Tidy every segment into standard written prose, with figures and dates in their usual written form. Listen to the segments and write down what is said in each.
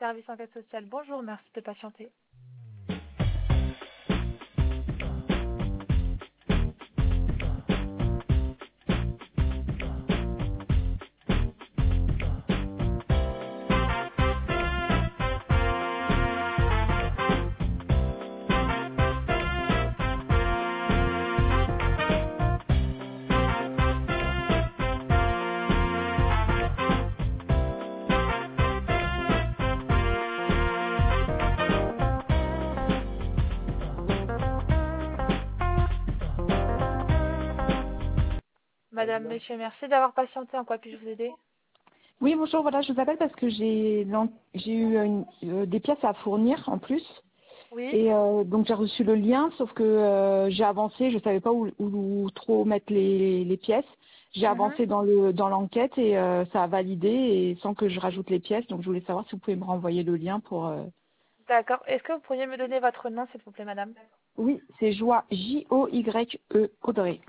service enquête sociale. Bonjour, merci de patienter. Madame, monsieur, merci d'avoir patienté. En quoi puis-je vous aider? Oui, bonjour, voilà, je vous appelle parce que j'ai eu des pièces à fournir en plus. Oui. Et donc j'ai reçu le lien, sauf que j'ai avancé, je ne savais pas où trop mettre les pièces. J'ai avancé dans l'enquête et ça a validé et sans que je rajoute les pièces. Donc je voulais savoir si vous pouvez me renvoyer le lien pour... D'accord. Est-ce que vous pourriez me donner votre nom, s'il vous plaît, madame? Oui, c'est Joie, Joye, Audrey.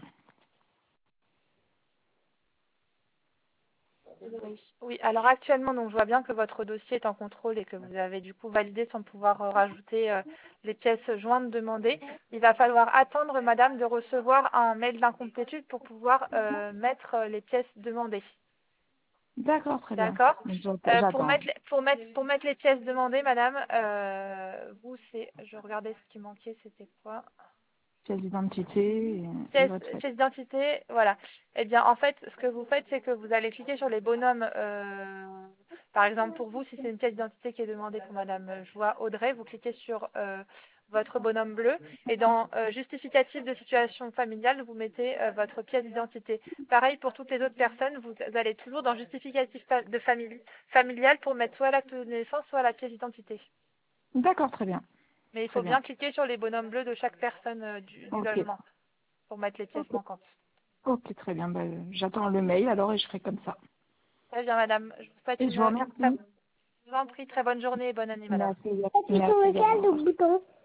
Oui, alors actuellement, donc, je vois bien que votre dossier est en contrôle et que vous avez du coup validé sans pouvoir rajouter les pièces jointes demandées. Il va falloir attendre, madame, de recevoir un mail d'incomplétude pour pouvoir mettre les pièces demandées. D'accord, très bien. D'accord. Donc, Pour j'attends. mettre les pièces demandées, madame, vous, je regardais ce qui manquait, c'était quoi? Pièce d'identité et Pièce, votre fait. pièce d'identité, voilà. Eh bien, en fait, ce que vous faites, c'est que vous allez cliquer sur les bonhommes. Par exemple, pour vous, si c'est une pièce d'identité qui est demandée pour Madame Joie Audrey, vous cliquez sur votre bonhomme bleu et dans justificatif de situation familiale, vous mettez votre pièce d'identité. Pareil pour toutes les autres personnes, vous allez toujours dans justificatif de familial pour mettre soit l'acte de naissance, soit la pièce d'identité. D'accord, très bien. Mais il Très faut bien. bien cliquer sur les bonhommes bleus de chaque personne du Ok. logement pour mettre les pièces Ok. manquantes. Ok, très bien. J'attends le mail alors et je ferai comme ça. Très bien, madame. Je vous souhaite Et je vous je remercie. vous en prie, très bonne journée et bonne année, madame. Merci. Merci. Au revoir.